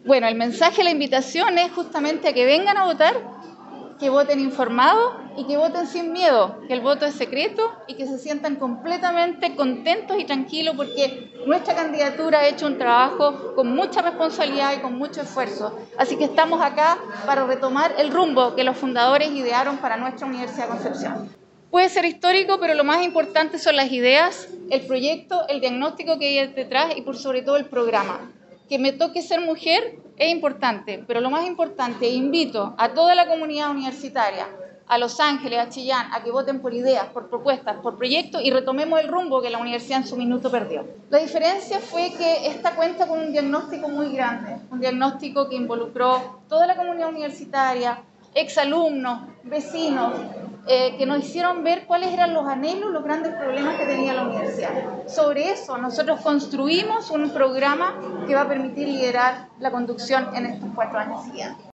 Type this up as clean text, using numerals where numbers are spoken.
Bueno, el mensaje, la invitación es justamente a que vengan a votar, que voten informados y que voten sin miedo, que el voto es secreto y que se sientan completamente contentos y tranquilos porque nuestra candidatura ha hecho un trabajo con mucha responsabilidad y con mucho esfuerzo. Así que estamos acá para retomar el rumbo que los fundadores idearon para nuestra Universidad de Concepción. Puede ser histórico, pero lo más importante son las ideas, el proyecto, el diagnóstico que hay detrás y por sobre todo el programa. Que me toque ser mujer es importante, pero lo más importante, invito a toda la comunidad universitaria, a Los Ángeles, a Chillán, a que voten por ideas, por propuestas, por proyectos y retomemos el rumbo que la universidad en su minuto perdió. La diferencia fue que esta cuenta con un diagnóstico muy grande, un diagnóstico que involucró toda la comunidad universitaria, exalumnos, vecinos, que nos hicieron ver cuáles eran los anhelos, los grandes problemas que tenía la universidad. Sobre eso nosotros construimos un programa que va a permitir liderar la conducción en estos 4 años siguientes.